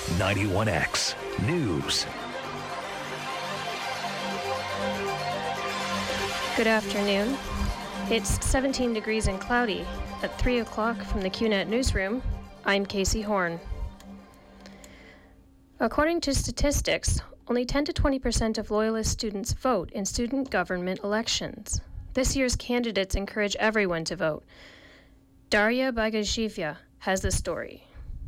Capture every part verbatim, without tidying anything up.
ninety-one X News. Good afternoon. It's seventeen degrees and cloudy. At three o'clock from the Q net newsroom, I'm Casey Horn. According to statistics, only ten to twenty percent of Loyalist students vote in student government elections. This year's candidates encourage everyone to vote. Daria Bagashivia has the story.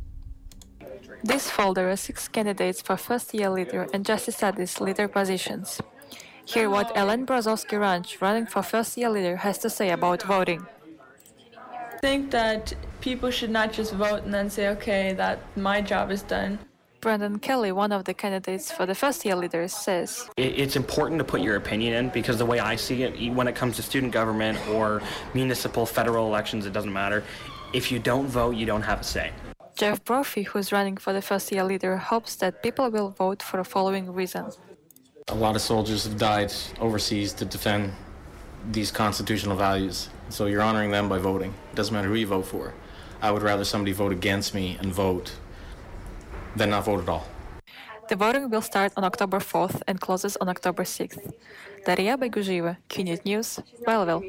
This fall, there are six candidates for first-year leader and justice studies leader positions. Hear what Ellen Brazowski-Ranch, running for first-year leader, has to say about voting. I think that people should not just vote and then say, okay, that my job is done. Brandon Kelly, one of the candidates for the first-year leaders, says, It's important to put your opinion in, because the way I see it, when it comes to student government or municipal, federal elections, it doesn't matter. If you don't vote, you don't have a say. Jeff Brophy, who's running for the first-year leader, hopes that people will vote for the following reason. A lot of soldiers have died overseas to defend these constitutional values. So you're honoring them by voting. It doesn't matter who you vote for. I would rather somebody vote against me and vote than not vote at all. The voting will start on October fourth and closes on October sixth. Daria Bagashivia, Q net News, Belleville.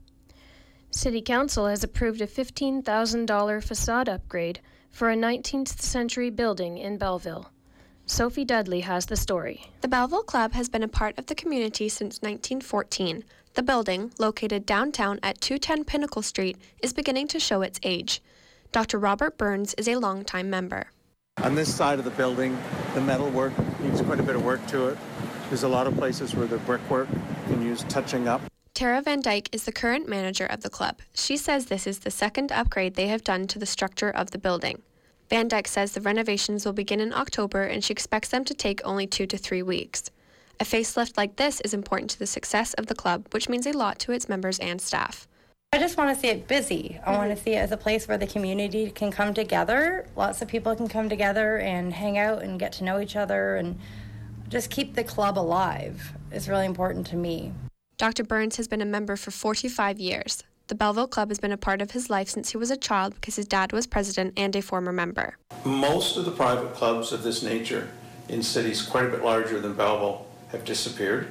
City Council has approved a fifteen thousand dollars facade upgrade for a nineteenth century building in Belleville. Sophie Dudley has the story. The Belleville Club has been a part of the community since nineteen fourteen. The building, located downtown at two ten Pinnacle Street, is beginning to show its age. Doctor Robert Burns is a longtime member. On this side of the building, the metal work needs quite a bit of work to it. There's a lot of places where the brickwork can use touching up. Tara Van Dyke is the current manager of the club. She says this is the second upgrade they have done to the structure of the building. Van Dyke says the renovations will begin in October and she expects them to take only two to three weeks. A facelift like this is important to the success of the club, which means a lot to its members and staff. I just want to see it busy. I want to see it as a place where the community can come together. Lots of people can come together and hang out and get to know each other and just keep the club alive. It's really important to me. Doctor Burns has been a member for forty-five years. The Belleville Club has been a part of his life since he was a child because his dad was president and a former member. Most of the private clubs of this nature in cities quite a bit larger than Belleville have disappeared.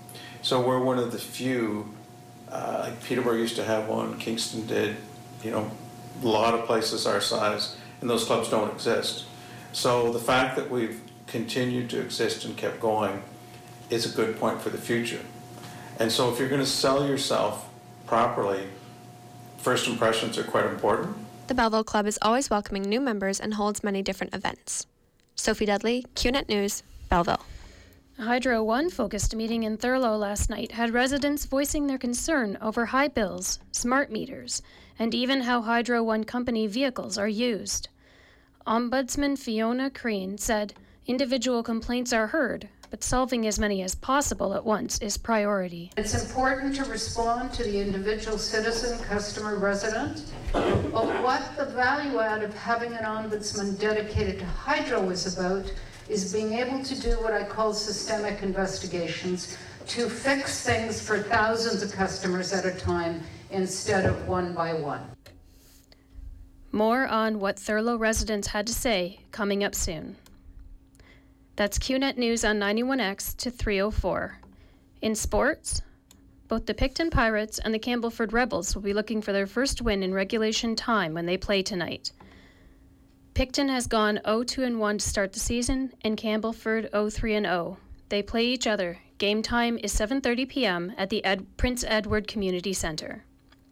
So we're one of the few, uh, like Peterborough used to have one, Kingston did, you know, a lot of places our size, and those clubs don't exist. So the fact that we've continued to exist and kept going is a good point for the future. And so if you're going to sell yourself properly, first impressions are quite important. The Belleville Club is always welcoming new members and holds many different events. Sophie Dudley, Q net News, Belleville. A Hydro One focused meeting in Thurlow last night had residents voicing their concern over high bills, smart meters, and even how Hydro One company vehicles are used. Ombudsman Fiona Crean said individual complaints are heard, but solving as many as possible at once is priority. It's important to respond to the individual citizen, customer, resident. But what the value add of having an ombudsman dedicated to hydro is about is being able to do what I call systemic investigations, to fix things for thousands of customers at a time instead of one by one. More on what Thurlow residents had to say coming up soon. That's Q net News on ninety-one X to three oh four. In sports, both the Picton Pirates and the Campbellford Rebels will be looking for their first win in regulation time when they play tonight. Picton has gone oh two and one to start the season, and Campbellford oh three and oh. They play each other. Game time is seven thirty p.m. at the Ed- Prince Edward Community Centre.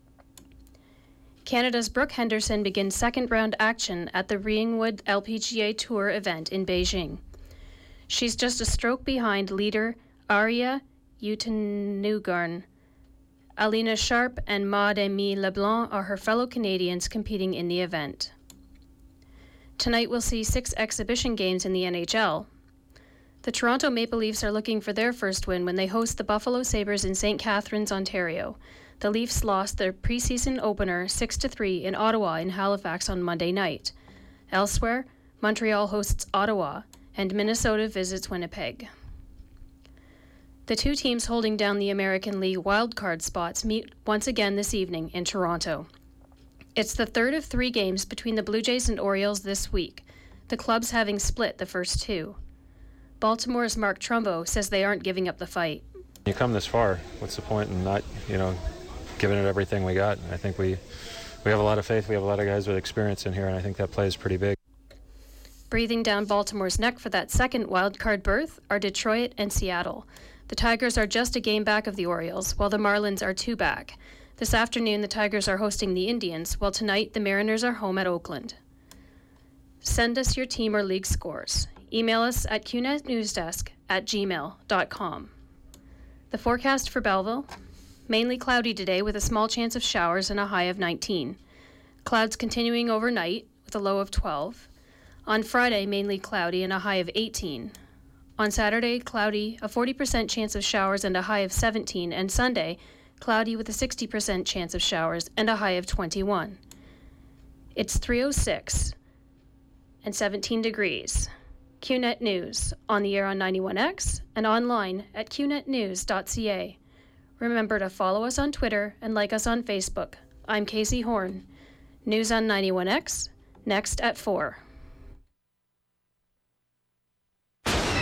Canada's Brooke Henderson begins second-round action at the Ringwood L P G A Tour event in Beijing. She's just a stroke behind leader Arya Utenugarn. Alina Sharp and Maud-Émie Leblanc are her fellow Canadians competing in the event. Tonight we'll see six exhibition games in the N H L. The Toronto Maple Leafs are looking for their first win when they host the Buffalo Sabres in Saint Catharines, Ontario. The Leafs lost their preseason opener six to three in Ottawa in Halifax on Monday night. Elsewhere, Montreal hosts Ottawa, and Minnesota visits Winnipeg. The two teams holding down the American League wildcard spots meet once again this evening in Toronto. It's the third of three games between the Blue Jays and Orioles this week. the clubs having split the first two. Baltimore's Mark Trumbo says they aren't giving up the fight. You come this far, what's the point in not, you know, giving it everything we got? I think we, we have a lot of faith, we have a lot of guys with experience in here, and I think that plays pretty big. Breathing down Baltimore's neck for that second wildcard berth are Detroit and Seattle. The Tigers are just a game back of the Orioles, while the Marlins are two back. This afternoon, the Tigers are hosting the Indians, while tonight the Mariners are home at Oakland. Send us your team or league scores. Email us at q net newsdesk at gmail dot com. The forecast for Belleville: mainly cloudy today with a small chance of showers and a high of nineteen. Clouds continuing overnight with a low of twelve. On Friday, mainly cloudy and a high of eighteen. On Saturday, cloudy, a forty percent chance of showers and a high of seventeen, and Sunday, cloudy with a sixty percent chance of showers and a high of twenty-one. It's three oh six and seventeen degrees. Q Net News, on the air on ninety-one X and online at q net news dot c a. Remember to follow us on Twitter and like us on Facebook. I'm Casey Horn. News on ninety-one X, next at four.